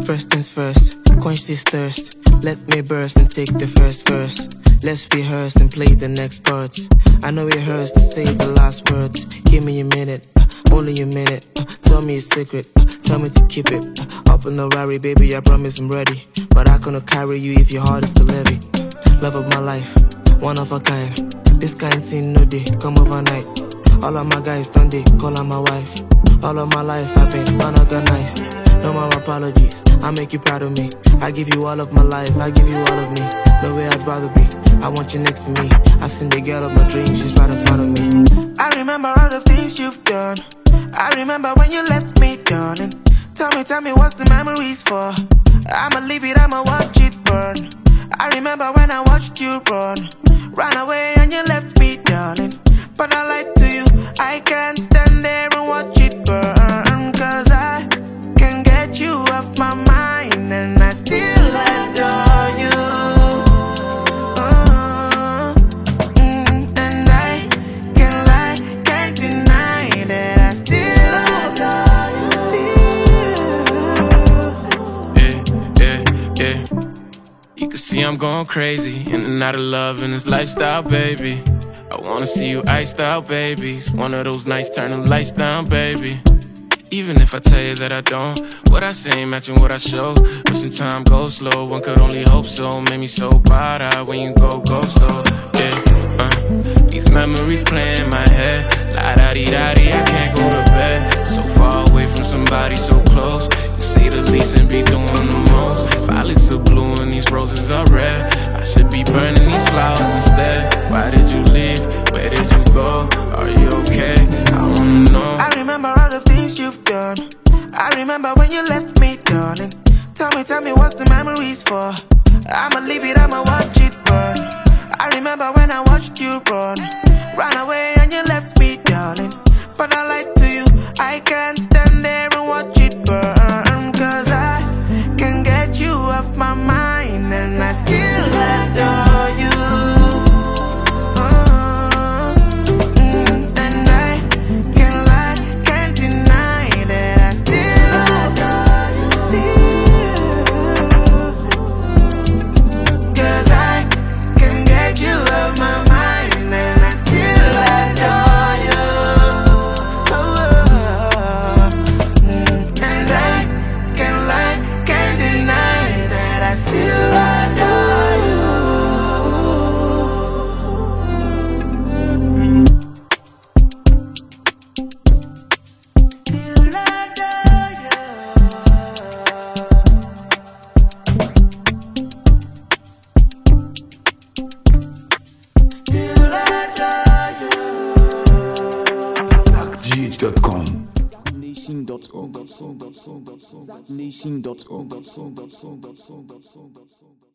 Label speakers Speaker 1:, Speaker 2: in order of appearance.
Speaker 1: First things first, quench this thirst. Let me burst and take the first verse. Let's rehearse and play the next parts. I know it hurts to say the last words. Give me a minute, only a minute. Tell me a secret, tell me to keep it. Up in the Rari, baby, I promise I'm ready. But I couldn't carry you if your heart is too heavy. Love of my life, one of a kind. This kind thing no day, come overnight. All of my guys done they call her my wife. All of my life I've been unorganized. No more apologies, I make you proud of me. I give you all of my life, I give you all of me. No way I'd rather be, I want you next to me. I've seen the girl of my dreams, she's right in front of me. I remember all the things you've done. I remember when you left me, darling. Tell me what's the memories for? I'ma leave it, I'ma watch it burn. I remember when I watched you run away and you left me, darling. But I lied to you, I can't stand there and watch it burn. Cause I can get you off my mind and I still adore you. And I can't lie, can't deny that I still adore you. Yeah. You can see I'm going crazy, in and out of love in this lifestyle, baby. I wanna see you iced out, baby. It's one of those nights, turn the lights down, baby. Even if I tell you that I don't, what I say ain't matching what I show. Wishing time goes slow, one could only hope so. Made me so bad when you go slow. Yeah, these memories play in my head. La-da-dee-da-dee, I can't go to bed. So far away from somebody so close. You say the least and be doing the most. Violets are blue and these roses are red. I should be burning these flowers instead. Why did you leave? Where did you go? Are you okay? I wanna know. I remember all the things you've done. I remember when you left me, darling. Tell me what's the memories for? I'ma leave it, I'ma watch it burn. I remember when I watched you run away and you left me, darling. But I lied to you, I can't stand there and watch it burn. Cause I can get you off my mind and I still adore you. And I can't lie, can't deny that I still adore you. Cause I can get you off my mind and I still adore you. And I can't lie, can't deny that I still adore you. Still adore you. Still adore you.
Speaker 2: ZackGH.com
Speaker 3: Nation.org.